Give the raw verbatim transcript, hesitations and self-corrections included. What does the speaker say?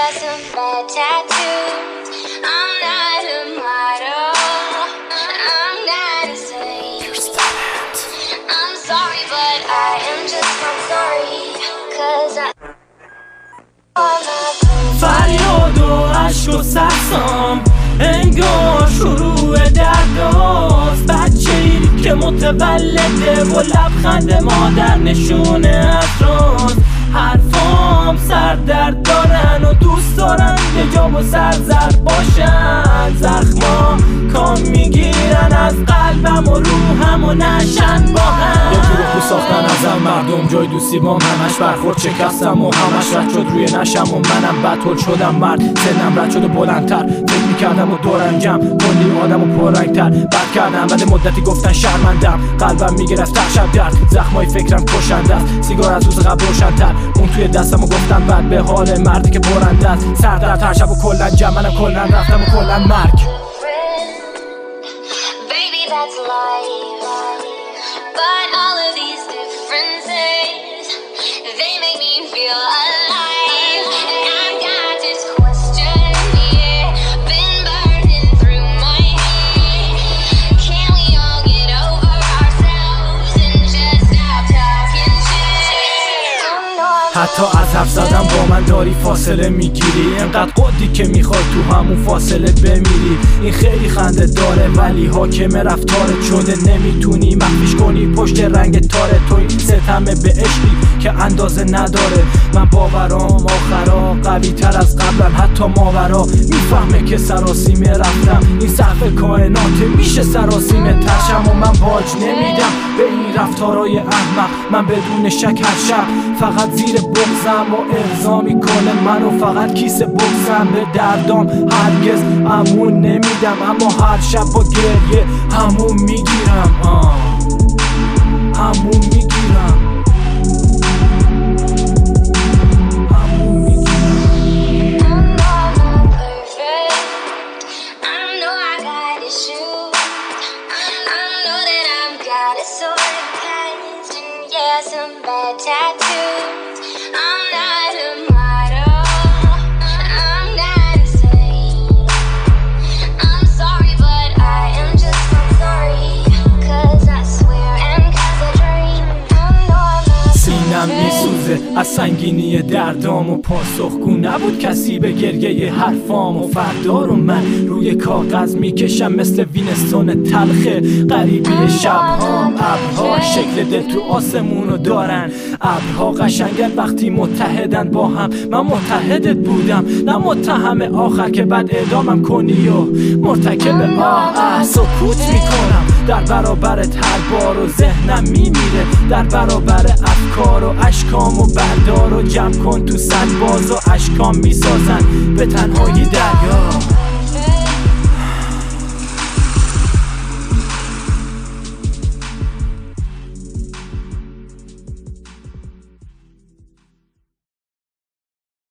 yeah, some bad tattoos. I'm not a model, I'm not a saint. I'm sorry, but I am just not sorry, cause I فریاد و عشق و سرسام انگار شروع درداست، بچه‌ای که متولده و لبخند مادر نشونه اطراست. حرفام سردرد دارن و دوست دارن یه جا و سرزرد باشن. زخما کام میگیرن از قلبم و روحم و نشن با هم. یه گروه ساختن ازم مردم جای دوستی بام، همش برخورد شکستم و همش رد شد روی نشم و منم بدحال شدم. مرد سنم رد شد و بلندتر فکر میکردم و دورنجم کلی آدم و پررنگتر. بد کردم بعد مدتی گفتن شرمندم، قلبم میگرفت شب درد، زخمای فکرم کشنده است. سیگار از روز قبل روشن‌تر اون توی دستم و گفتم بعد به حال مردی که برنده است. سردرد هر شب و کلن جمع، منم کلن رفتم و کلن مرگ. Baby, that's life. But all of these differences, they make me feel alive. And I got this question, yeah, been burning through my head. Can we all get over ourselves and just stop talking shit? حتی از حرف زدم با من داری فاصله میگیری، اینقدر قدی که میخوای تو همون فاصله بمیری. این خیلی خنده داره ولی حاکم رفتارت شده، نمیتونی مخفیش کنی پشت رنگ تاره. تو این ستمه به عشقی که اندازه نداره. من باورام آخرا قوی تر از قبلم، حتی ماورا میفهمه که سراسیمه رفتم. این سقف کائناته میشه سراسیمه ترشم و من باج نمیدم به این رفتارای احمق. من بدون شک هر شب فقط زیر بغزم و ارضا میکنه منو، فقط کیسه بغزم به دردام هرگز امون نمیدم. اما هر شب با گریه همون میگیرم، آه همون میگیرم. Some bad tattoos. I'm not a model, I'm not a saint. I'm sorry, but I am just not sorry, cause I swear and cause I dream. I know I'm not سینم میسوزه از سنگینی دردام و پاسخگو نبود کسی به گریه حرفام. و فردا رو من روی کاغذ میکشم مثل وینستون تلخه غریبی شبهام. ابرها شکل دل تو آسمونو دارن، ابرها قشنگن وقتی متحدن با هم. من متحدت بودم نه متهم آخر که بعد اعدامم کنی و مرتکب آه سکوت میکنم در برابرت هر بار و ذهنم میمیره در برابر افکار و اشکام و بردار و جمع کن تو صد باز و اشکام میسازن به تنهایی دریا.